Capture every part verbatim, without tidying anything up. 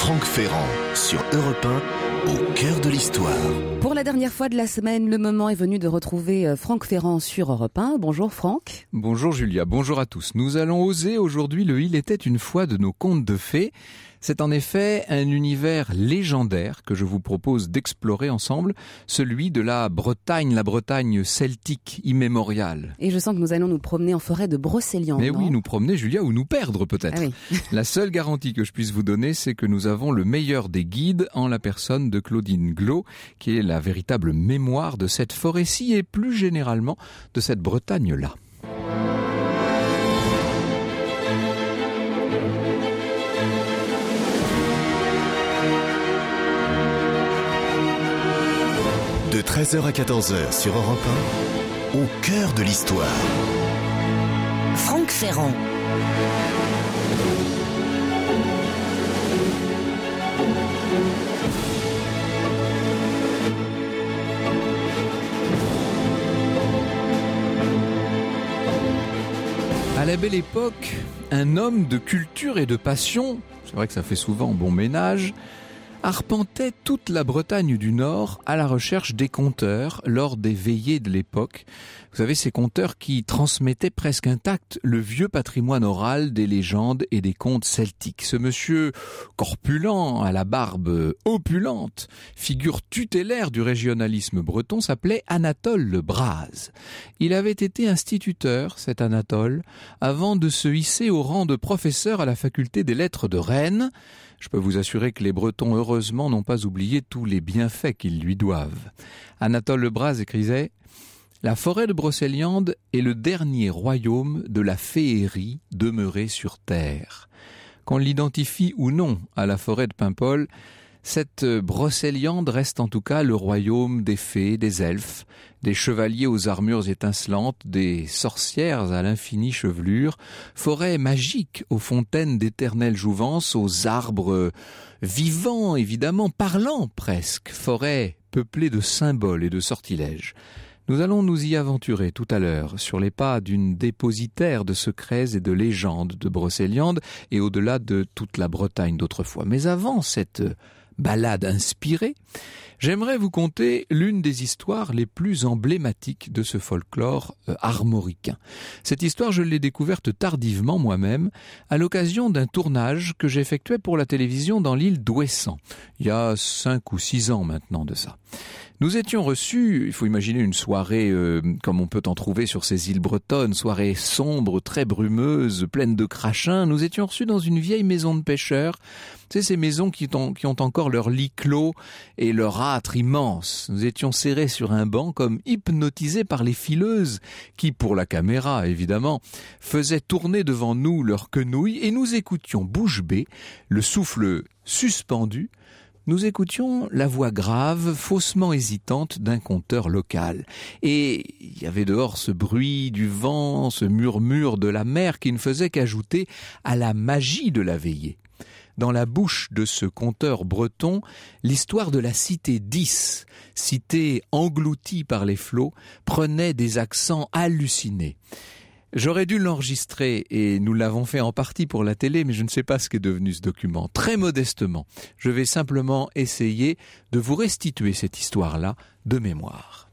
Franck Ferrand sur Europe un, au cœur de l'histoire. Pour la dernière fois de la semaine, le moment est venu de retrouver Franck Ferrand sur Europe un. Bonjour Franck. Bonjour Julia, bonjour à tous. Nous allons oser aujourd'hui le Il était une fois de nos contes de fées. C'est en effet un univers légendaire que je vous propose d'explorer ensemble, celui de la Bretagne, la Bretagne celtique immémoriale. Et je sens que nous allons nous promener en forêt de Brocéliande. Mais non oui, nous promener Julia, ou nous perdre peut-être. Ah oui. La seule garantie que je puisse vous donner, c'est que nous avons le meilleur des guides en la personne de Claudine Glo, qui est la véritable mémoire de cette forêt-ci et plus généralement de cette Bretagne-là. De treize heures à quatorze heures sur Europe un, au cœur de l'histoire. Franck Ferrand. À la belle époque, un homme de culture et de passion, c'est vrai que ça fait souvent bon ménage, arpentait toute la Bretagne du Nord à la recherche des conteurs lors des veillées de l'époque. Vous savez, ces conteurs qui transmettaient presque intact le vieux patrimoine oral des légendes et des contes celtiques. Ce monsieur corpulent, à la barbe opulente, figure tutélaire du régionalisme breton, s'appelait Anatole Le Braz. Il avait été instituteur, cet Anatole, avant de se hisser au rang de professeur à la faculté des lettres de Rennes. Je peux vous assurer que les Bretons, heureusement, n'ont pas oublié tous les bienfaits qu'ils lui doivent. Anatole Le Braz écrivait « La forêt de Brocéliande est le dernier royaume de la féerie demeurée sur terre. » Qu'on l'identifie ou non à la forêt de Paimpol, cette Brocéliande reste en tout cas le royaume des fées, des elfes, des chevaliers aux armures étincelantes, des sorcières à l'infinie chevelure, forêt magique aux fontaines d'éternelle jouvence, aux arbres vivants évidemment, parlants presque, forêt peuplée de symboles et de sortilèges. Nous allons nous y aventurer tout à l'heure sur les pas d'une dépositaire de secrets et de légendes de Brocéliande et au-delà de toute la Bretagne d'autrefois. Mais avant cette balade inspirée, j'aimerais vous conter l'une des histoires les plus emblématiques de ce folklore euh, armoricain. Cette histoire, je l'ai découverte tardivement moi-même, à l'occasion d'un tournage que j'effectuais pour la télévision dans l'île d'Ouessant, il y a cinq ou six ans maintenant de ça. Nous étions reçus, il faut imaginer une soirée euh, comme on peut en trouver sur ces îles bretonnes, soirée sombre, très brumeuse, pleine de crachins. Nous étions reçus dans une vieille maison de pêcheurs, tu sais, ces maisons qui ont, qui ont encore leur lit clos et leur âtre immense. Nous étions serrés sur un banc comme hypnotisés par les fileuses qui, pour la caméra évidemment, faisaient tourner devant nous leurs quenouilles et nous écoutions bouche bée, le souffle suspendu. Nous écoutions la voix grave, faussement hésitante d'un conteur local. Et il y avait dehors ce bruit du vent, ce murmure de la mer qui ne faisait qu'ajouter à la magie de la veillée. Dans la bouche de ce conteur breton, l'histoire de la cité d'Is, cité engloutie par les flots, prenait des accents hallucinés. J'aurais dû l'enregistrer et nous l'avons fait en partie pour la télé, mais je ne sais pas ce qu'est devenu ce document. Très modestement, je vais simplement essayer de vous restituer cette histoire-là de mémoire.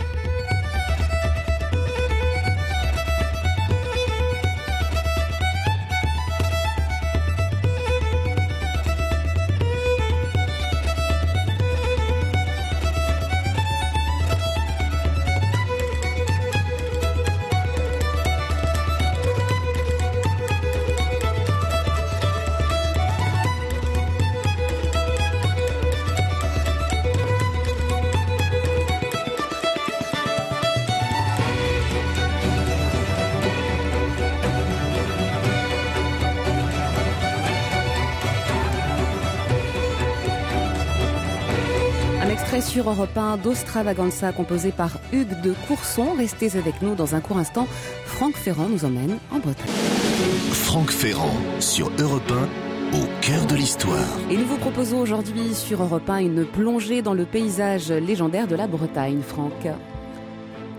Extrait sur Europe un d'Ostravaganza composé par Hugues de Courson. Restez avec nous dans un court instant. Franck Ferrand nous emmène en Bretagne. Franck Ferrand sur Europe un, au cœur de l'histoire. Et nous vous proposons aujourd'hui sur Europe un une plongée dans le paysage légendaire de la Bretagne, Franck.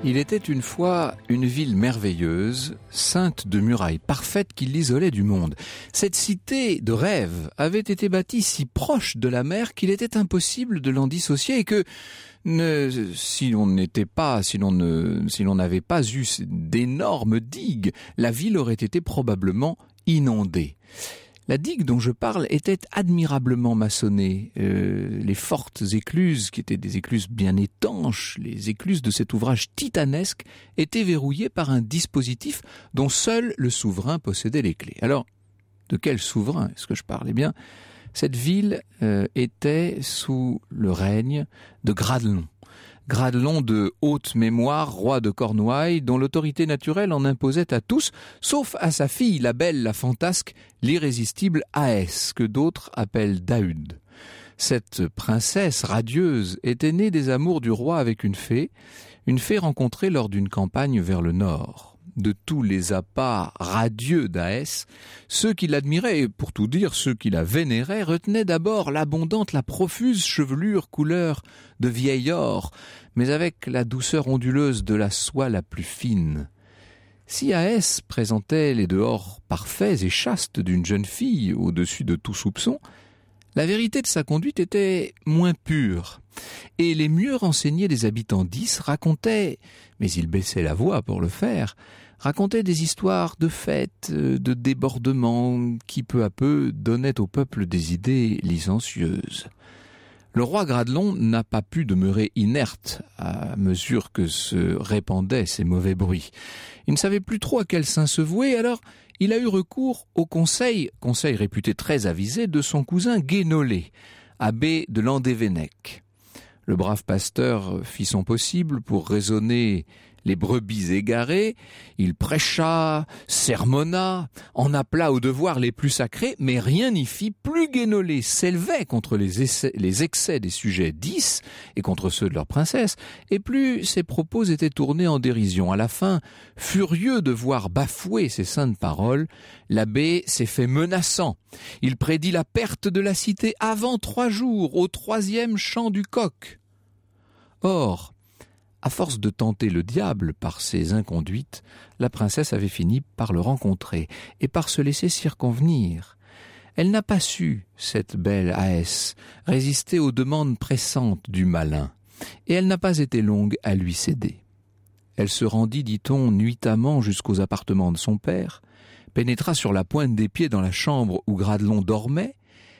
Il était une fois une ville merveilleuse, ceinte de murailles parfaites qui l'isolaient du monde. Cette cité de rêve avait été bâtie si proche de la mer qu'il était impossible de l'en dissocier et que ne, si l'on n'était pas, si l'on ne, si l'on n'avait pas eu d'énormes digues, la ville aurait été probablement inondée. La digue dont je parle était admirablement maçonnée. Euh, les fortes écluses, qui étaient des écluses bien étanches, les écluses de cet ouvrage titanesque, étaient verrouillées par un dispositif dont seul le souverain possédait les clés. Alors, de quel souverain est-ce que je parle ? Eh bien, cette ville euh, était sous le règne de Gradelon. Gradelon de haute mémoire, roi de Cornouailles, dont l'autorité naturelle en imposait à tous, sauf à sa fille, la belle, la fantasque, l'irrésistible Aès, que d'autres appellent Daüd. Cette princesse radieuse était née des amours du roi avec une fée, une fée rencontrée lors d'une campagne vers le nord. De tous les appas radieux d'Aès, ceux qui l'admiraient, et pour tout dire, ceux qui la vénéraient, retenaient d'abord l'abondante, la profuse chevelure couleur de vieil or, mais avec la douceur onduleuse de la soie la plus fine. Si Aès présentait les dehors parfaits et chastes d'une jeune fille au-dessus de tout soupçon, la vérité de sa conduite était moins pure, et les mieux renseignés des habitants d'Is racontaient, mais ils baissaient la voix pour le faire, racontaient des histoires de fêtes, de débordements, qui peu à peu donnaient au peuple des idées licencieuses. Le roi Gradelon n'a pas pu demeurer inerte à mesure que se répandaient ces mauvais bruits. Il ne savait plus trop à quel saint se vouer, alors il a eu recours au conseil, conseil réputé très avisé, de son cousin Guénolé, abbé de Landévennec. Le brave pasteur fit son possible pour raisonner les brebis égarées, il prêcha, sermonna, en appela aux devoirs les plus sacrés, mais rien n'y fit. Plus Guénolé s'élevait contre les, essais, les excès des sujets d'Is et contre ceux de leur princesse, et plus ses propos étaient tournés en dérision. À la fin, furieux de voir bafouer ses saintes paroles, l'abbé s'est fait menaçant. Il prédit la perte de la cité avant trois jours, au troisième chant du coq. Or, à force de tenter le diable par ses inconduites, la princesse avait fini par le rencontrer et par se laisser circonvenir. Elle n'a pas su, cette belle Aès, résister aux demandes pressantes du malin, et elle n'a pas été longue à lui céder. Elle se rendit, dit-on, nuitamment jusqu'aux appartements de son père, pénétra sur la pointe des pieds dans la chambre où Gradelon dormait,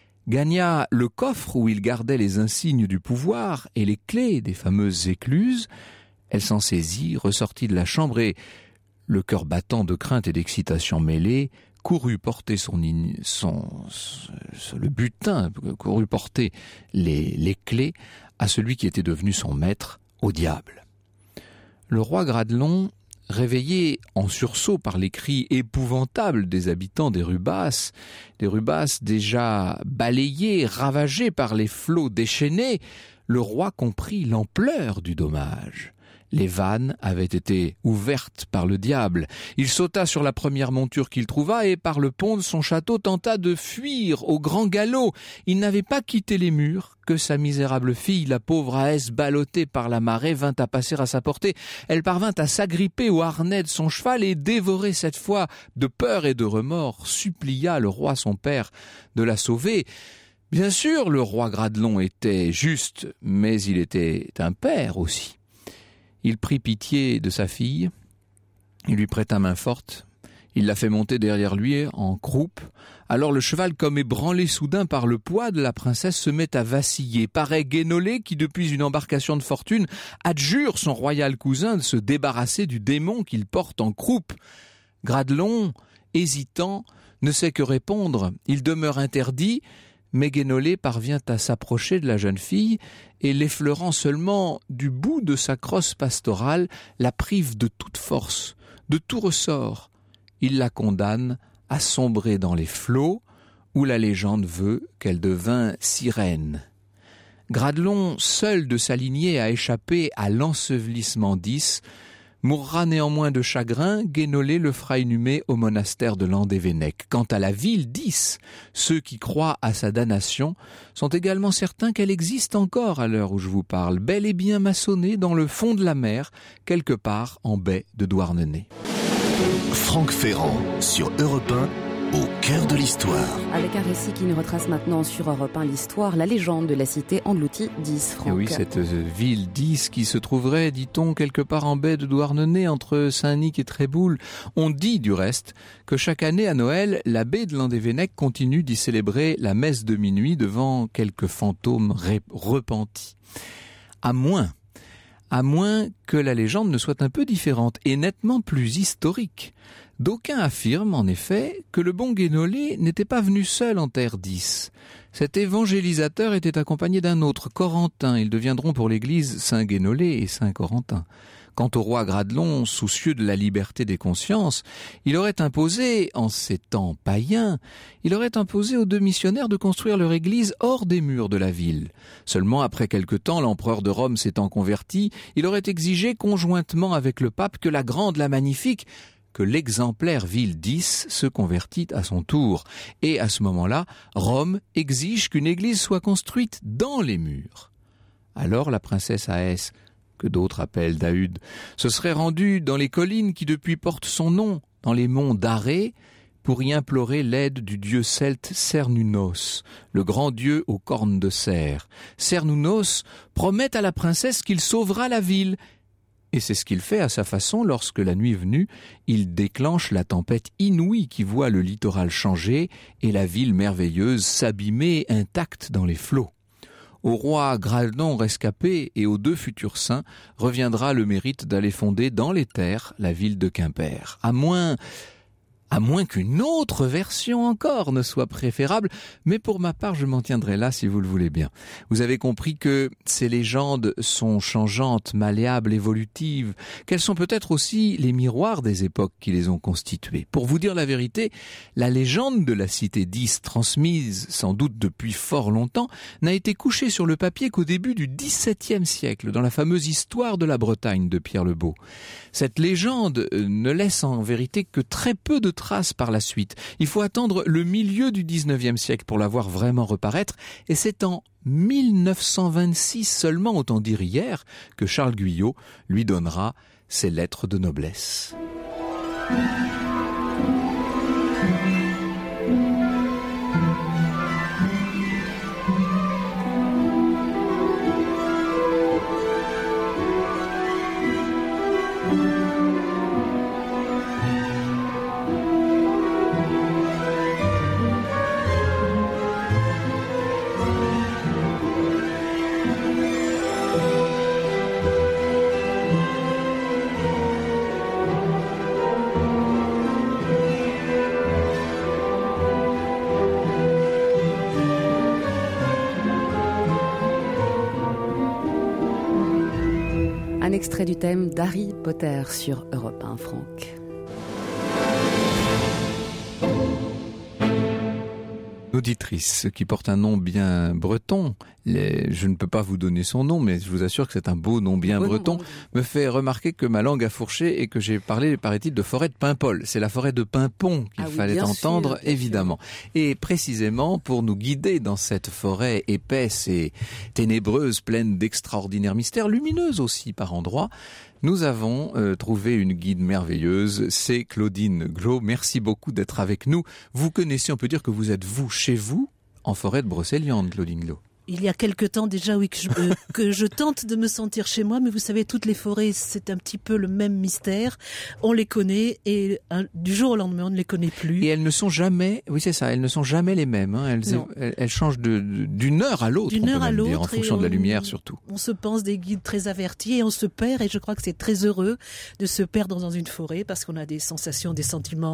gagna le coffre où il gardait les insignes du pouvoir et les clés des fameuses écluses. Elle s'en saisit, ressortit de la chambre et, le cœur battant de crainte et d'excitation mêlée, courut porter son, son, son le butin, courut porter les, les clés à celui qui était devenu son maître, au diable. Le roi Gradelon, réveillé en sursaut par les cris épouvantables des habitants des rues basses, des rues basses déjà balayées, ravagées par les flots déchaînés, le roi comprit l'ampleur du dommage. Les vannes avaient été ouvertes par le diable. Il sauta sur la première monture qu'il trouva et par le pont de son château tenta de fuir au grand galop. Il n'avait pas quitté les murs que sa misérable fille, la pauvre Aès, ballottée par la marée, vint à passer à sa portée. Elle parvint à s'agripper au harnais de son cheval et, dévorée cette fois de peur et de remords, supplia le roi son père de la sauver. Bien sûr, le roi Gradelon était juste, mais il était un père aussi. Il prit pitié de sa fille, il lui prêta main forte, il la fait monter derrière lui en croupe. Alors le cheval, comme ébranlé soudain par le poids de la princesse, se met à vaciller. Pareil Guénolé qui, depuis une embarcation de fortune, adjure son royal cousin de se débarrasser du démon qu'il porte en croupe. Gradelon, hésitant, ne sait que répondre. Il demeure interdit, mais Guénolé parvient à s'approcher de la jeune fille et, l'effleurant seulement du bout de sa crosse pastorale, la prive de toute force, de tout ressort. Il la condamne à sombrer dans les flots où la légende veut qu'elle devint sirène. Gradelon, seul de sa lignée, a échappé à l'ensevelissement d'Is, Mourra néanmoins de chagrin, Guénolé le fera inhumer au monastère de Landévennec. Quant à la ville d'Is, ceux qui croient à sa damnation sont également certains qu'elle existe encore à l'heure où je vous parle, bel et bien maçonnée dans le fond de la mer, quelque part en baie de Douarnenez. Franck Ferrand sur Europe un, au cœur de l'histoire. Avec un récit qui nous retrace maintenant sur Europe un l'histoire, la légende de la cité engloutie d'Is, Franck. Et oui, cette ville d'Is qui se trouverait, dit-on, quelque part en baie de Douarnenez, entre Saint-Nic et Tréboul. On dit, du reste, que chaque année à Noël, la baie de Landévennec continue d'y célébrer la messe de minuit devant quelques fantômes ré- repentis. À moins, à moins que la légende ne soit un peu différente et nettement plus historique. D'aucuns affirment, en effet, que le bon Guénolé n'était pas venu seul en terre d'Is. Cet évangélisateur était accompagné d'un autre, Corentin. Ils deviendront pour l'Église Saint Guénolé et Saint Corentin. Quant au roi Gradelon, soucieux de la liberté des consciences, il aurait imposé, en ces temps païens, il aurait imposé aux deux missionnaires de construire leur église hors des murs de la ville. Seulement, après quelque temps, l'empereur de Rome s'étant converti, il aurait exigé conjointement avec le pape que la grande, la magnifique, que l'exemplaire ville d'Is se convertit à son tour. Et à ce moment-là, Rome exige qu'une église soit construite dans les murs. Alors la princesse Aès, que d'autres appellent Daüde, se serait rendue dans les collines qui depuis portent son nom, dans les monts d'Arrée, pour y implorer l'aide du dieu celte Cernunnos, le grand dieu aux cornes de cerf. Cernunnos promet à la princesse qu'il sauvera la ville. Et c'est ce qu'il fait à sa façon lorsque, la nuit venue, il déclenche la tempête inouïe qui voit le littoral changer et la ville merveilleuse s'abîmer intacte dans les flots. Au roi Gradelon rescapé et aux deux futurs saints reviendra le mérite d'aller fonder dans les terres la ville de Quimper. À moins... À moins qu'une autre version encore ne soit préférable, mais pour ma part, je m'en tiendrai là si vous le voulez bien. Vous avez compris que ces légendes sont changeantes, malléables, évolutives, qu'elles sont peut-être aussi les miroirs des époques qui les ont constituées. Pour vous dire la vérité, la légende de la cité d'Is, transmise sans doute depuis fort longtemps, n'a été couchée sur le papier qu'au début du dix-septième siècle, dans la fameuse histoire de la Bretagne de Pierre le Beau. Cette légende ne laisse en vérité que très peu de traces par la suite. Il faut attendre le milieu du dix-neuvième siècle pour la voir vraiment reparaître, et c'est en mille neuf cent vingt-six seulement, autant dire hier, que Charles Guyot lui donnera ses lettres de noblesse. Un extrait du thème d'Harry Potter sur Europe un, Franck. Auditrice qui porte un nom bien breton, les, je ne peux pas vous donner son nom, mais je vous assure que c'est un beau nom bien bon breton, nom. me fait remarquer que ma langue a fourché et que j'ai parlé, paraît-il, de forêt de Paimpol. C'est la forêt de Paimpont qu'il ah oui, fallait entendre, sûr, évidemment. Sûr. Et précisément, pour nous guider dans cette forêt épaisse et ténébreuse, pleine d'extraordinaires mystères, lumineuse aussi par endroits, nous avons euh, trouvé une guide merveilleuse, c'est Claudine Glo. Merci beaucoup d'être avec nous. Vous connaissez, on peut dire que vous êtes vous, chez vous, en forêt de Brocéliande, Claudine Glo. Il y a quelque temps déjà, oui, que je, euh, que je tente de me sentir chez moi, mais vous savez, toutes les forêts, c'est un petit peu le même mystère. On les connaît et un, du jour au lendemain, on ne les connaît plus. Et elles ne sont jamais, oui c'est ça, elles ne sont jamais les mêmes. Hein. Elles, elles, elles changent de, de, d'une heure à l'autre, d'une on heure peut à même l'autre, dire, en fonction de la lumière surtout. On se pense des guides très avertis et on se perd, et je crois que c'est très heureux de se perdre dans une forêt parce qu'on a des sensations, des sentiments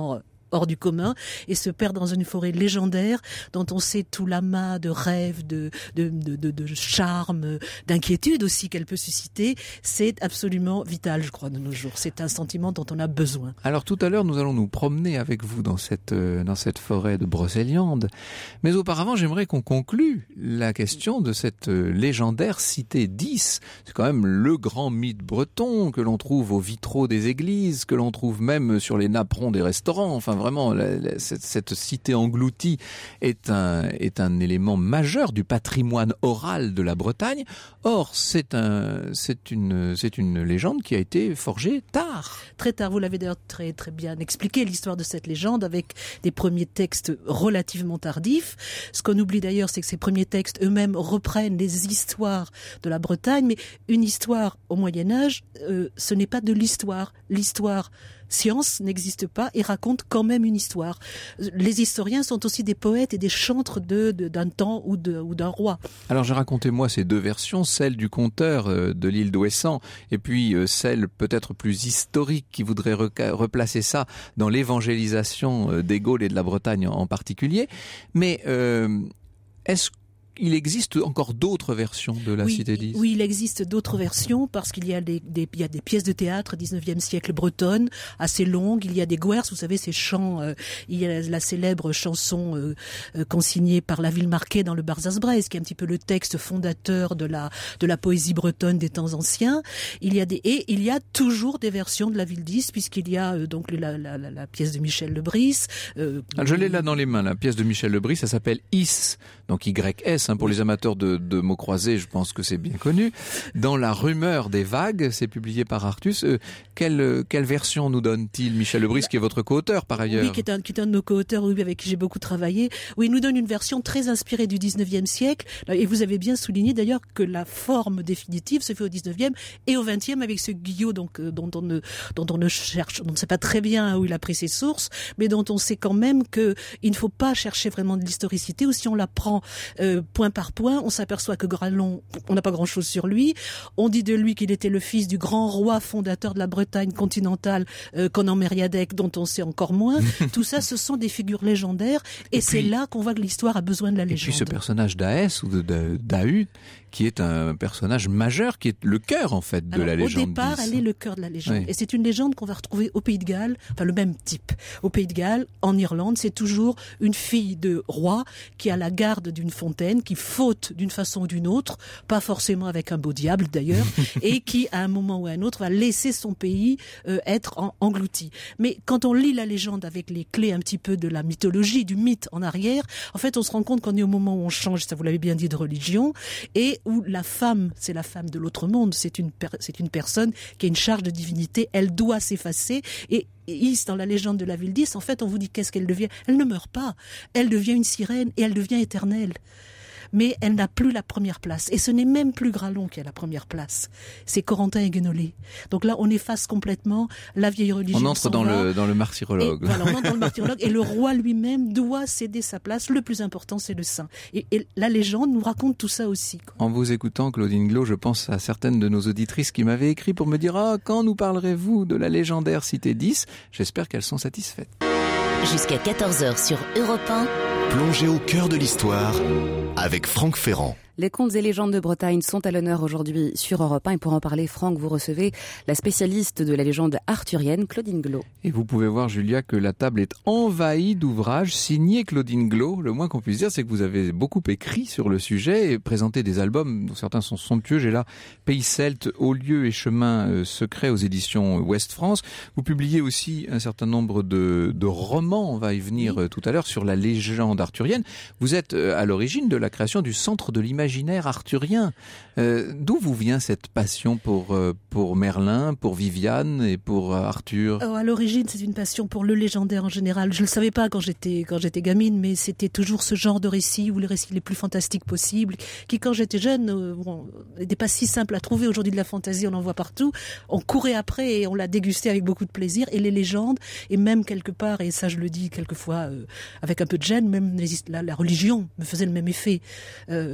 hors du commun et se perd dans une forêt légendaire dont on sait tout l'amas de rêves, de, de, de, de, de charme, d'inquiétude aussi qu'elle peut susciter. C'est absolument vital, je crois, de nos jours. C'est un sentiment dont on a besoin. Alors tout à l'heure, nous allons nous promener avec vous dans cette, euh, dans cette forêt de Brocéliande. Mais auparavant, j'aimerais qu'on conclue la question de cette euh, légendaire cité dix. C'est quand même le grand mythe breton que l'on trouve aux vitraux des églises, que l'on trouve même sur les napperons des restaurants. Enfin vraiment, la, la, cette, cette cité engloutie est un, est un élément majeur du patrimoine oral de la Bretagne. Or, c'est, un, c'est, une, c'est une légende qui a été forgée tard. Très tard, vous l'avez d'ailleurs très, très bien expliqué, l'histoire de cette légende, avec des premiers textes relativement tardifs. Ce qu'on oublie d'ailleurs, c'est que ces premiers textes eux-mêmes reprennent des histoires de la Bretagne, mais une histoire au Moyen-Âge, euh, ce n'est pas de l'histoire. L'histoire science n'existe pas et raconte quand même une histoire. Les historiens sont aussi des poètes et des chantres de, de, d'un temps ou, de, ou d'un roi. Alors j'ai raconté moi ces deux versions, celle du conteur euh, de l'île d'Ouessant et puis euh, celle peut-être plus historique qui voudrait reca- replacer ça dans l'évangélisation euh, des Gaules et de la Bretagne en, en particulier. Mais euh, est-ce il existe encore d'autres versions de la oui, cité dix? Oui, il existe d'autres versions parce qu'il y a des, des, il y a des pièces de théâtre dix-neuvième siècle bretonnes assez longues. Il y a des guers, vous savez, ces chants. Euh, il y a la célèbre chanson euh, euh, consignée par la ville marquée dans le Barzaz-Braise, qui est un petit peu le texte fondateur de la de la poésie bretonne des temps anciens. Il y a des et il y a toujours des versions de la ville dix puisqu'il y a euh, donc la, la, la, la pièce de Michel Lebris. Euh, ah, je l'ai là dans les mains, la pièce de Michel Lebris, ça s'appelle Is, donc Y S. Hein, pour les amateurs de, de mots croisés, je pense que c'est bien connu. Dans La rumeur des vagues, c'est publié par Artus. Euh, quelle, quelle version nous donne-t-il, Michel Lebris, qui est votre co-auteur par ailleurs? Oui, qui est un, qui est un de nos co-auteurs, oui, avec qui j'ai beaucoup travaillé. Oui, il nous donne une version très inspirée du dix-neuvième siècle. Et vous avez bien souligné d'ailleurs que la forme définitive se fait au dix-neuvième et au vingtième avec ce Guillot donc, euh, dont, on ne, dont on ne cherche, on ne sait pas très bien où il a pris ses sources, mais dont on sait quand même qu'il ne faut pas chercher vraiment de l'historicité, ou si on la prend euh, point par point, on s'aperçoit que Gralon, on n'a pas grand-chose sur lui. On dit de lui qu'il était le fils du grand roi fondateur de la Bretagne continentale, euh, Conan Mériadec, dont on sait encore moins. Tout ça, ce sont des figures légendaires, et, et c'est puis, là qu'on voit que l'histoire a besoin de la légende. Et puis ce personnage d'Aès ou de, de, d'Ahud, qui est un personnage majeur, qui est le cœur en fait de Alors, la légende. Au départ, dix. elle est le cœur de la légende, oui. Et c'est une légende qu'on va retrouver au Pays de Galles, enfin le même type. Au Pays de Galles, en Irlande, c'est toujours une fille de roi qui a la garde d'une fontaine, qui faute d'une façon ou d'une autre, pas forcément avec un beau diable d'ailleurs, et qui à un moment ou à un autre va laisser son pays euh, être en, englouti. Mais quand on lit la légende avec les clés un petit peu de la mythologie, du mythe en arrière, en fait on se rend compte qu'on est au moment où on change, ça vous l'avez bien dit, de religion, et où la femme, c'est la femme de l'autre monde, c'est une, per- c'est une personne qui a une charge de divinité, elle doit s'effacer, et Is, dans la légende de la ville dix, en fait on vous dit qu'est-ce qu'elle devient? Elle ne meurt pas, elle devient une sirène et elle devient éternelle. Mais elle n'a plus la première place. Et ce n'est même plus Gralon qui a la première place. C'est Corentin et Guénolé. Donc là, on efface complètement la vieille religion. On entre dans le, dans le martyrologue. Et, voilà, on entre dans le martyrologue. Et le roi lui-même doit céder sa place. Le plus important, c'est le saint. Et, et la légende nous raconte tout ça aussi, quoi. En vous écoutant, Claudine Glo, je pense à certaines de nos auditrices qui m'avaient écrit pour me dire « Ah, quand nous parlerez-vous de la légendaire cité dix ?» J'espère qu'elles sont satisfaites. Jusqu'à quatorze heures sur Europe un. Plongez au cœur de l'histoire avec Franck Ferrand. Les contes et légendes de Bretagne sont à l'honneur aujourd'hui sur Europe un. Et pour en parler, Franck, vous recevez la spécialiste de la légende arthurienne, Claudine Glo. Et vous pouvez voir, Julia, que la table est envahie d'ouvrages signés Claudine Glo. Le moins qu'on puisse dire, c'est que vous avez beaucoup écrit sur le sujet et présenté des albums dont certains sont somptueux. J'ai là Pays Celte, Hauts lieux et chemins euh, secrets aux éditions Ouest France. Vous publiez aussi un certain nombre de, de romans, on va y venir oui. euh, tout à l'heure, sur la légende arthurienne. Vous êtes euh, à l'origine de la création du Centre de l'imaginaire imaginaire arthurien. Euh, d'où vous vient cette passion pour, euh, pour Merlin, pour Viviane et pour euh, Arthur? Oh, à l'origine, c'est une passion pour le légendaire en général. Je ne le savais pas quand j'étais, quand j'étais gamine, mais c'était toujours ce genre de récits, ou les récits les plus fantastiques possibles, qui quand j'étais jeune, euh, bon, n'étaient pas si simples à trouver. Aujourd'hui, de la fantaisie, on en voit partout. On courait après et on l'a dégusté avec beaucoup de plaisir. Et les légendes, et même quelque part, et ça je le dis quelquefois euh, avec un peu de gêne, même les, la, la religion me faisait le même effet. Euh, c'est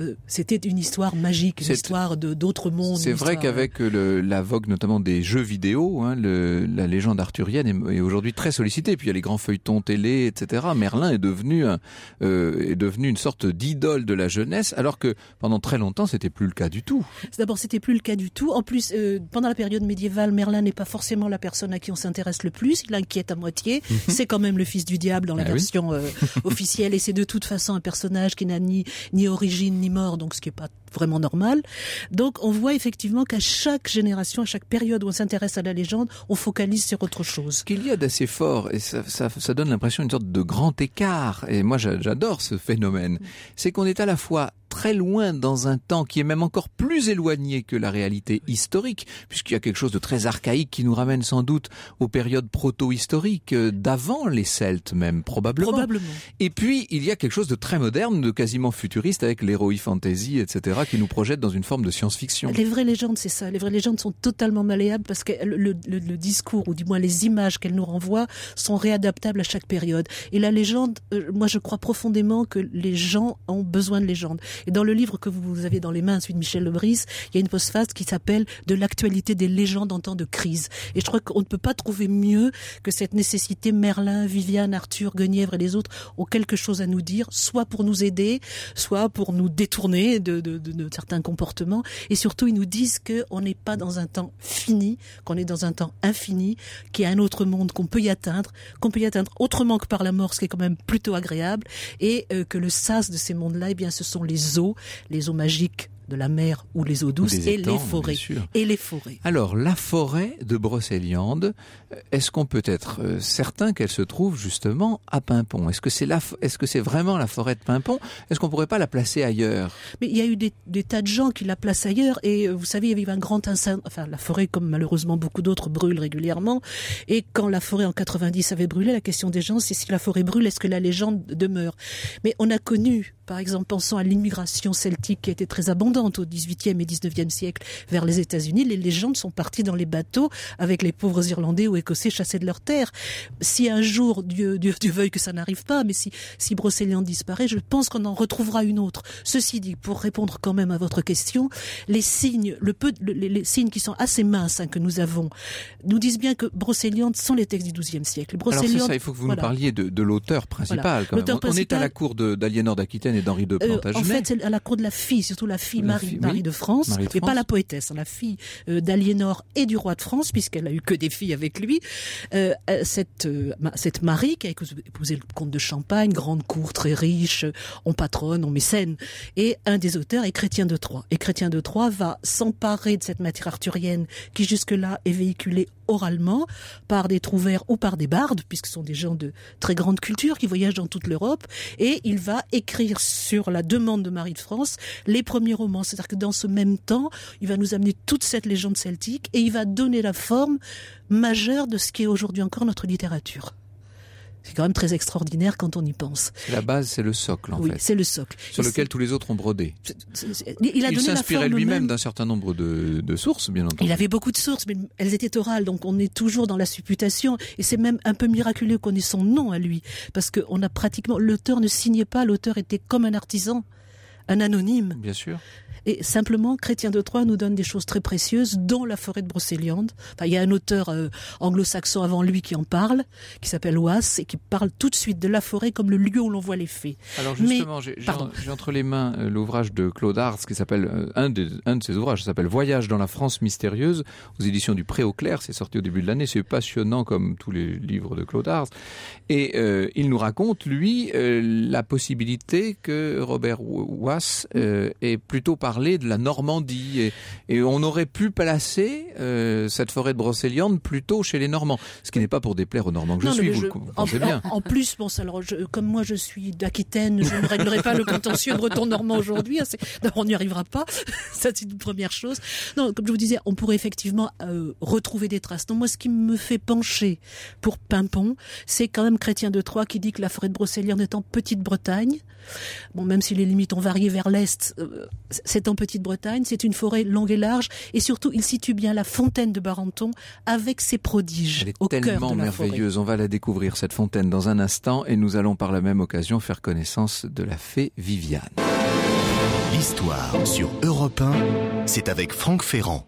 c'était une histoire magique, une c'est, histoire de, d'autres mondes. C'est vrai histoire... qu'avec le, la vogue notamment des jeux vidéo, hein, le, la légende arthurienne est, est aujourd'hui très sollicitée. Puis il y a les grands feuilletons télé, et cetera. Merlin est devenu, un, euh, est devenu une sorte d'idole de la jeunesse, alors que pendant très longtemps, c'était plus le cas du tout. D'abord, c'était plus le cas du tout. En plus, euh, pendant la période médiévale, Merlin n'est pas forcément la personne à qui on s'intéresse le plus. Il inquiète à moitié. Mm-hmm. C'est quand même le fils du diable dans la ah version oui. euh, officielle, et c'est de toute façon un personnage qui n'a ni ni origine ni mort, donc ce qui est pas vraiment normal. Donc on voit effectivement qu'à chaque génération, à chaque période où on s'intéresse à la légende, on focalise sur autre chose. Ce qu'il y a d'assez fort, et ça, ça, ça donne l'impression d'une sorte de grand écart, et moi j'adore ce phénomène, c'est qu'on est à la fois très loin dans un temps qui est même encore plus éloigné que la réalité historique, puisqu'il y a quelque chose de très archaïque qui nous ramène sans doute aux périodes proto-historiques, d'avant les Celtes même, probablement. Probablement. Et puis, il y a quelque chose de très moderne, de quasiment futuriste, avec l'heroic fantasy, et cetera, qui nous projette dans une forme de science-fiction. Les vraies légendes, c'est ça. Les vraies légendes sont totalement malléables parce que le, le, le discours, ou du moins les images qu'elles nous renvoient, sont réadaptables à chaque période. Et la légende, euh, moi je crois profondément que les gens ont besoin de légendes. Et dans le livre que vous avez dans les mains, celui de Michel Lebris, il y a une postface qui s'appelle « De l'actualité des légendes en temps de crise ». Et je crois qu'on ne peut pas trouver mieux que cette nécessité. Merlin, Viviane, Arthur, Guenièvre et les autres ont quelque chose à nous dire, soit pour nous aider, soit pour nous détourner de, de, de, de certains comportements. Et surtout, ils nous disent qu'on n'est pas dans un temps fini, qu'on est dans un temps infini, qu'il y a un autre monde qu'on peut y atteindre, qu'on peut y atteindre autrement que par la mort, ce qui est quand même plutôt agréable, et euh, que le sas de ces mondes-là, eh bien, ce sont les eaux, les eaux magiques de la mer ou les eaux douces et étangs, les forêts. Et les forêts. Alors, la forêt de Brocéliande, est-ce qu'on peut être euh, certain qu'elle se trouve justement à Paimpont ? Est-ce que c'est la, est-ce que c'est vraiment la forêt de Paimpont ? Est-ce qu'on pourrait pas la placer ailleurs ? Mais il y a eu des, des tas de gens qui la placent ailleurs, et vous savez, il y avait eu un grand incendie, enfin, la forêt, comme malheureusement beaucoup d'autres, brûle régulièrement, et quand la forêt en quatre-vingt-dix avait brûlé, la question des gens, c'est si la forêt brûle, est-ce que la légende demeure ? Mais on a connu, par exemple, pensant à l'immigration celtique qui était très abondante au dix-huitième et dix-neuvième siècle vers les États-Unis, les légendes sont parties dans les bateaux avec les pauvres Irlandais ou Écossais chassés de leurs terres. Si un jour, Dieu, Dieu, Dieu veuille que ça n'arrive pas, mais si, si Brocéliande disparaît, je pense qu'on en retrouvera une autre. Ceci dit, pour répondre quand même à votre question, les signes, le peu, les, les signes qui sont assez minces hein, que nous avons, nous disent bien que Brocéliande sont les textes du douzième siècle. Alors c'est ça, il faut que vous voilà. nous parliez de, de l'auteur principal. Voilà. Quand l'auteur même. Principal, on est à la cour de, d'Aliénor d'Aquitaine et d'Henri de Plantagenet. Euh, en fait, c'est à la cour de la fille, surtout la fille la Marie, fille, Marie oui. de France, Marie de mais France. pas la poétesse, hein, la fille euh, d'Aliénor et du roi de France, puisqu'elle a eu que des filles avec lui. Euh, cette, euh, cette Marie, qui a épousé le comte de Champagne, grande cour très riche, on patronne, on mécène, et un des auteurs est Chrétien de Troyes. Et Chrétien de Troyes va s'emparer de cette matière arthurienne qui jusque-là est véhiculée oralement par des trouvères ou par des bardes, puisque ce sont des gens de très grande culture qui voyagent dans toute l'Europe, et il va écrire sur la demande de Marie de France les premiers romans. C'est-à-dire que dans ce même temps, il va nous amener toute cette légende celtique et il va donner la forme majeure de ce qui est aujourd'hui encore notre littérature. C'est quand même très extraordinaire quand on y pense. La base, c'est le socle, en oui, fait. Oui, c'est le socle. Sur et lequel c'est... tous les autres ont brodé. C'est, c'est, c'est... Il, a il donné s'inspirait la forme lui-même même... d'un certain nombre de, de sources, bien entendu. Il avait beaucoup de sources, mais elles étaient orales, donc on est toujours dans la supputation. Et c'est même un peu miraculeux qu'on ait son nom à lui, parce que on a pratiquement... L'auteur ne signait pas, l'auteur était comme un artisan, un anonyme. Bien sûr. Et simplement, Chrétien de Troyes nous donne des choses très précieuses, dont la forêt de Brocéliande. Enfin, il y a un auteur euh, anglo-saxon avant lui qui en parle, qui s'appelle Wass, et qui parle tout de suite de la forêt comme le lieu où l'on voit les fées. Alors justement, Mais, j'ai, j'ai, j'ai entre les mains euh, l'ouvrage de Claude Ars, qui s'appelle, euh, un, de, un de ses ouvrages, s'appelle Voyage dans la France mystérieuse, aux éditions du Pré-au-Clair, c'est sorti au début de l'année, c'est passionnant comme tous les livres de Claude Ars. Et euh, il nous raconte, lui, euh, la possibilité que Robert Wass euh, ait plutôt parlé de la Normandie, et, et on aurait pu placer euh, cette forêt de Brocéliande plutôt chez les Normands, ce qui n'est pas pour déplaire aux Normands que je non, suis, vous je, le pensez bien. En, en plus, bon, alors, je, comme moi je suis d'Aquitaine, je ne réglerai pas le contentieux breton-normand aujourd'hui, hein, c'est, on n'y arrivera pas, ça c'est une première chose. Non, comme je vous disais, on pourrait effectivement euh, retrouver des traces. Non, moi ce qui me fait pencher pour Paimpont, c'est quand même Chrétien de Troyes qui dit que la forêt de Brocéliande est en Petite-Bretagne. Bon, même si les limites ont varié vers l'est, euh, c'est en Petite-Bretagne, c'est une forêt longue et large, et surtout, il situe bien la fontaine de Barenton avec ses prodiges Elle est au cœur de la tellement merveilleuse, on va la découvrir cette fontaine dans un instant, et nous allons par la même occasion faire connaissance de la fée Viviane. L'histoire histoires sur Europe un, c'est avec Franck Ferrand.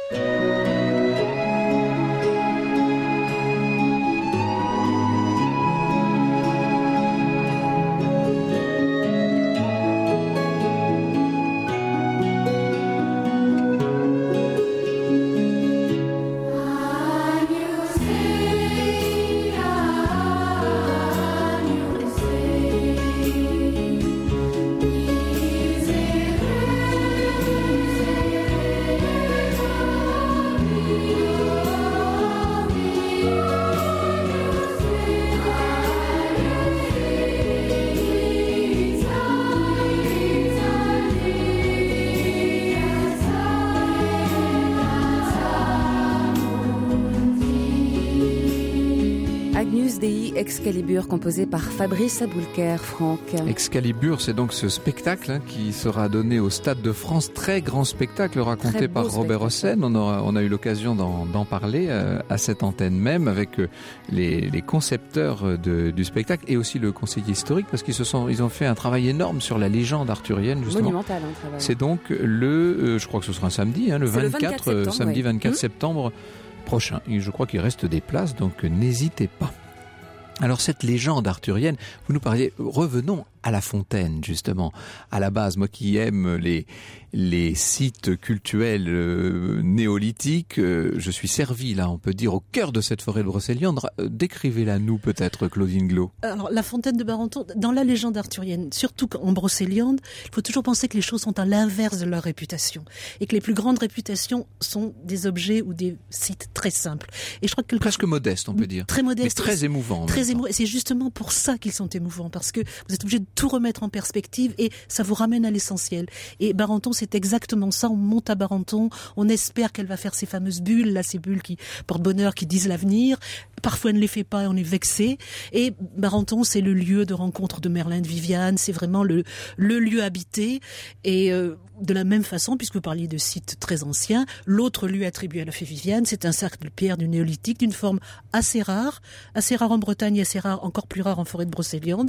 Agnus Dei Excalibur, composé par Fabrice Aboulker. Franck. Excalibur, c'est donc ce spectacle hein, qui sera donné au Stade de France. Très grand spectacle raconté par Robert Hossein. On a, on a eu l'occasion d'en, d'en parler euh, à cette antenne même avec euh, les, les concepteurs de, du spectacle et aussi le conseiller historique parce qu'ils se sont, ils ont fait un travail énorme sur la légende arthurienne justement. Monumental, hein, travail. C'est donc le, euh, je crois que ce sera un samedi, hein, le vingt-quatre, le vingt-quatre septembre, samedi ouais. vingt-quatre mmh. septembre prochain. Et je crois qu'il reste des places, donc n'hésitez pas. Alors cette légende arthurienne, vous nous parliez, revenons à La Fontaine justement. À la base, moi qui aime les les sites cultuels euh, néolithiques, euh, je suis servi là, on peut dire, au cœur de cette forêt de Brocéliande. Euh, décrivez-la nous peut-être, Claudine Glo. Alors la Fontaine de Barenton, dans la légende arthurienne, surtout en Brocéliande, il faut toujours penser que les choses sont à l'inverse de leur réputation et que les plus grandes réputations sont des objets ou des sites très simples. Et je crois que presque modeste, on peut dire. Très modeste, mais très émouvant. Très émouvant. Et c'est justement pour ça qu'ils sont émouvants, parce que vous êtes obligé de tout remettre en perspective et ça vous ramène à l'essentiel. Et Barenton, c'est exactement ça. On monte à Barenton, on espère qu'elle va faire ces fameuses bulles, là, ces bulles qui portent bonheur, qui disent l'avenir. Parfois, elle ne les fait pas et on est vexé. Et Barenton, c'est le lieu de rencontre de Merlin et de Viviane. C'est vraiment le, le lieu habité. Et euh, de la même façon, puisque vous parliez de sites très anciens, l'autre lieu attribué à la fée Viviane, c'est un cercle de pierre du néolithique d'une forme assez rare, assez rare en Bretagne, assez rare, encore plus rare en forêt de Brocéliande.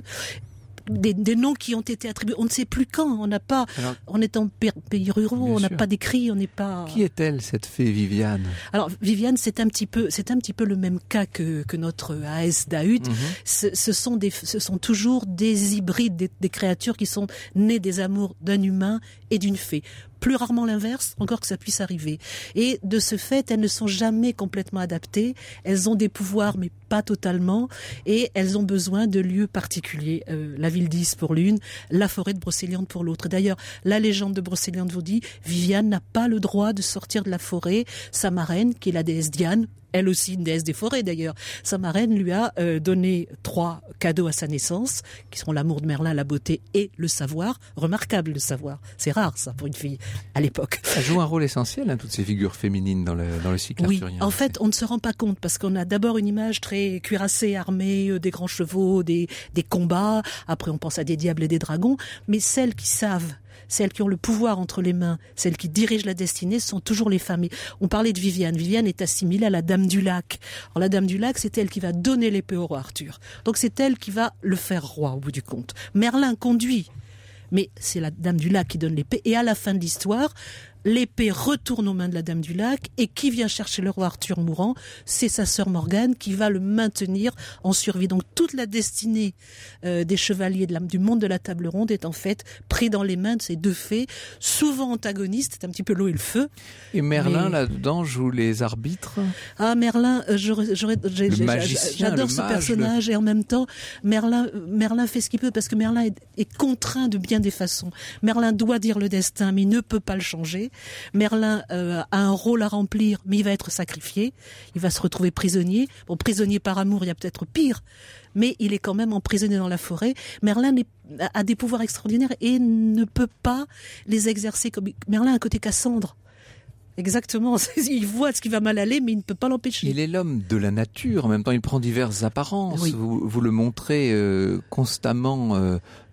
Des, des noms qui ont été attribués, on ne sait plus quand, on n'a pas, alors, on est en pays ruraux, on n'a pas d'écrit, on n'est pas... Qui est-elle, cette fée Viviane? Alors, Viviane, c'est un petit peu, c'est un petit peu le même cas que, que notre Aes Daut. Mm-hmm. Ce, ce sont des, ce sont toujours des hybrides, des, des créatures qui sont nées des amours d'un humain et d'une fée. Plus rarement l'inverse, encore que ça puisse arriver. Et de ce fait, elles ne sont jamais complètement adaptées. Elles ont des pouvoirs, mais pas totalement. Et elles ont besoin de lieux particuliers. Euh, la ville d'Is pour l'une, la forêt de Brocéliande pour l'autre. Et d'ailleurs, la légende de Brocéliande vous dit, Viviane n'a pas le droit de sortir de la forêt. Sa marraine, qui est la déesse Diane, elle aussi une déesse des forêts d'ailleurs, sa marraine lui a euh, donné trois cadeaux à sa naissance, qui sont l'amour de Merlin, la beauté et le savoir. Remarquable le savoir, c'est rare ça pour une fille à l'époque. Ça joue un rôle essentiel, hein, toutes ces figures féminines dans le, dans le cycle oui, arthurien. En fait, on ne se rend pas compte parce qu'on a d'abord une image très cuirassée, armée, euh, des grands chevaux, des, des combats, après on pense à des diables et des dragons, mais celles qui savent, celles qui ont le pouvoir entre les mains, celles qui dirigent la destinée, sont toujours les femmes. Et on parlait de Viviane. Viviane est assimilée à la Dame du Lac. Alors la Dame du Lac, c'est elle qui va donner l'épée au roi Arthur. Donc c'est elle qui va le faire roi au bout du compte. Merlin conduit, mais c'est la Dame du Lac qui donne l'épée. Et à la fin de l'histoire, l'épée retourne aux mains de la Dame du Lac et qui vient chercher le roi Arthur mourant? C'est sa sœur Morgane qui va le maintenir en survie. Donc toute la destinée euh, des chevaliers de la, du monde de la table ronde est en fait pris dans les mains de ces deux fées, souvent antagonistes, c'est un petit peu l'eau et le feu. Et Merlin, mais... là-dedans, joue les arbitres? Ah, Merlin, euh, j'aurais, j'aurais, j'ai, le j'ai, magicien, j'adore le ce mage, personnage le... et en même temps, Merlin, Merlin fait ce qu'il peut parce que Merlin est, est contraint de bien des façons. Merlin doit dire le destin, mais il ne peut pas le changer. Merlin euh, a un rôle à remplir, mais il va être sacrifié. Il va se retrouver prisonnier. Bon, prisonnier par amour, il y a peut-être pire, mais il est quand même emprisonné dans la forêt. Merlin est, a des pouvoirs extraordinaires et ne peut pas les exercer comme... Merlin a un côté Cassandre. Exactement, il voit ce qui va mal aller, mais il ne peut pas l'empêcher. Il est l'homme de la nature, en même temps il prend diverses apparences. Oui. Vous, vous le montrez euh, constamment euh,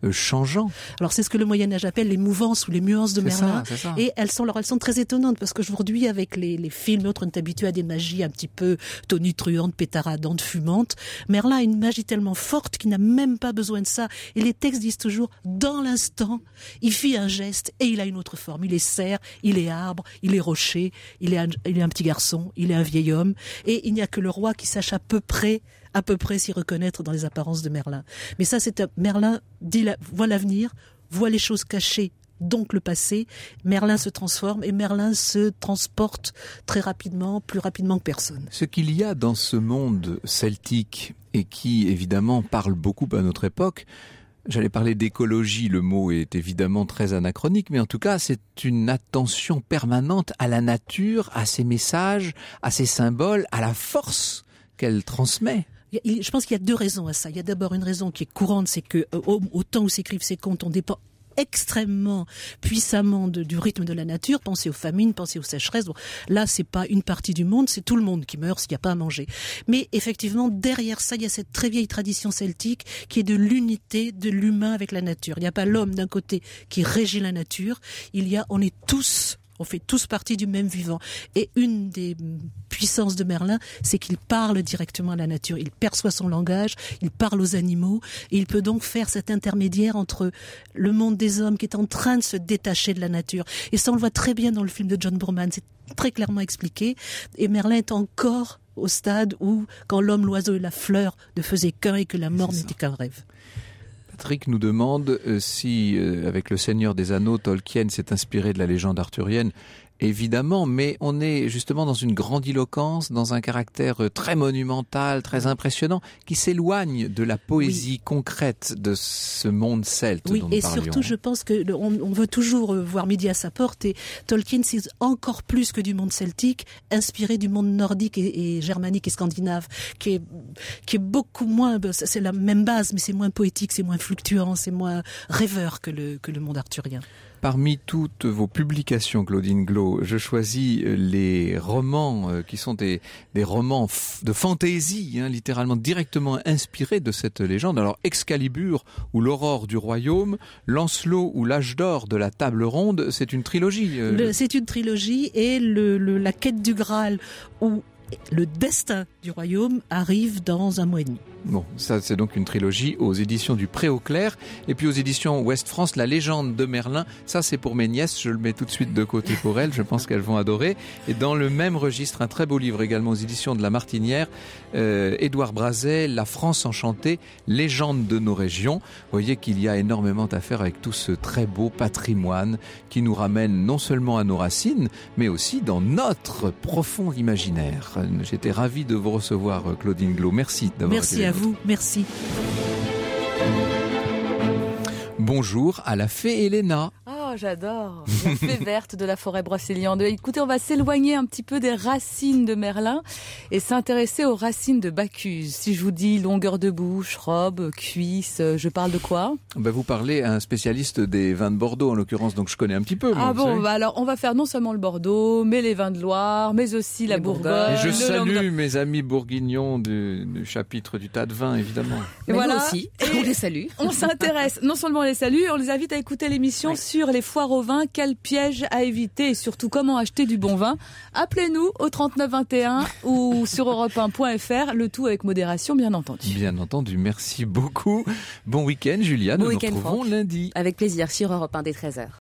euh, changeant. Alors c'est ce que le Moyen-Âge appelle les mouvances ou les nuances de C'est Merlin. ça, c'est ça. Et elles sont, alors elles sont très étonnantes parce qu'aujourd'hui, avec les, les films et autres, on est habitué à des magies un petit peu tonitruantes, pétaradantes, fumantes. Merlin a une magie tellement forte qu'il n'a même pas besoin de ça. Et les textes disent toujours, dans l'instant, il fit un geste et il a une autre forme. Il est cerf, il est arbre, il est rocher, il est un, il est un petit garçon, il est un vieil homme. Et il n'y a que le roi qui sache à peu près à peu près s'y reconnaître dans les apparences de Merlin. Mais ça, c'est Merlin dit la, voit l'avenir, voit les choses cachées, donc le passé. Merlin se transforme et Merlin se transporte très rapidement, plus rapidement que personne. Ce qu'il y a dans ce monde celtique et qui, évidemment, parle beaucoup à notre époque, j'allais parler d'écologie, le mot est évidemment très anachronique, mais en tout cas, c'est une attention permanente à la nature, à ses messages, à ses symboles, à la force qu'elle transmet. Je pense qu'il y a deux raisons à ça. Il y a d'abord une raison qui est courante, c'est que au, au temps où s'écrivent ces contes, on dépend extrêmement puissamment de, du rythme de la nature. Pensez aux famines, pensez aux sécheresses. Bon, là, c'est pas une partie du monde, c'est tout le monde qui meurt s'il n'y a pas à manger. Mais effectivement, derrière ça, il y a cette très vieille tradition celtique qui est de l'unité de l'humain avec la nature. Il n'y a pas l'homme d'un côté qui régit la nature. Il y a, on est tous On fait tous partie du même vivant. Et une des puissances de Merlin, c'est qu'il parle directement à la nature. Il perçoit son langage, il parle aux animaux, et il peut donc faire cet intermédiaire entre le monde des hommes qui est en train de se détacher de la nature. Et ça, on le voit très bien dans le film de John Boorman. C'est très clairement expliqué. Et Merlin est encore au stade où, quand l'homme, l'oiseau et la fleur ne faisaient qu'un et que la mort n'était qu'un rêve. Patrick nous demande euh, si, euh, avec Le Seigneur des Anneaux, Tolkien s'est inspiré de la légende arthurienne. Évidemment, mais on est justement dans une grandiloquence, dans un caractère très monumental, très impressionnant, qui s'éloigne de la poésie oui. concrète de ce monde celte oui, dont nous et parlions. Surtout, je pense que on, on veut toujours voir midi à sa porte, et Tolkien, c'est encore plus que du monde celtique, inspiré du monde nordique et, et germanique et scandinave, qui est, qui est beaucoup moins, c'est la même base, mais c'est moins poétique, c'est moins fluctuant, c'est moins rêveur que le, que le monde arthurien. Parmi toutes vos publications, Claudine Glo, je choisis les romans euh, qui sont des, des romans f- de fantaisie, hein, littéralement directement inspirés de cette légende. Alors Excalibur ou l'Aurore du Royaume, Lancelot ou l'Âge d'Or de la Table Ronde, c'est une trilogie. Euh... Le, c'est une trilogie et le, le, la quête du Graal ou le destin du royaume arrive dans un mois et demi. Bon, ça c'est donc une trilogie aux éditions du Pré-au-Clair. Et puis aux éditions Ouest France, La Légende de Merlin. Ça c'est pour mes nièces, je le mets tout de suite de côté pour elles, je pense qu'elles vont adorer. Et dans le même registre, un très beau livre également aux éditions de La Martinière, euh, Édouard Brazet, La France enchantée, Légende de nos régions. Vous voyez qu'il y a énormément à faire avec tout ce très beau patrimoine qui nous ramène non seulement à nos racines, mais aussi dans notre profond imaginaire. J'étais ravi de vous recevoir, Claudine Glo. Merci d'avoir Merci été à vous, merci. Bonjour à la fée Elena. Oh, j'adore la fée verte de la forêt brocéliande. Écoutez, on va s'éloigner un petit peu des racines de Merlin et s'intéresser aux racines de Bacchus. Si je vous dis longueur de bouche, robe, cuisse, je parle de quoi ? Ben vous parlez à un spécialiste des vins de Bordeaux en l'occurrence, donc je connais un petit peu. Ah moi, bon, bah alors on va faire non seulement le Bordeaux, mais les vins de Loire, mais aussi la Bourgogne. Et je le salue Languedoc. mes amis bourguignons du, du chapitre du tas de vin, évidemment. Et voilà. nous aussi, Et on les salue. On s'intéresse, non seulement on les salue, on les invite à écouter l'émission ouais. sur les foires au vin, quel piège à éviter et surtout comment acheter du bon vin. Appelez-nous au trente-neuf vingt et un ou sur europe un point f r, le tout avec modération bien entendu. Bien entendu, merci beaucoup. Bon week-end Julia, Bon nous week-end, nous retrouvons Franck. lundi. Avec plaisir sur Europe un dès treize heures.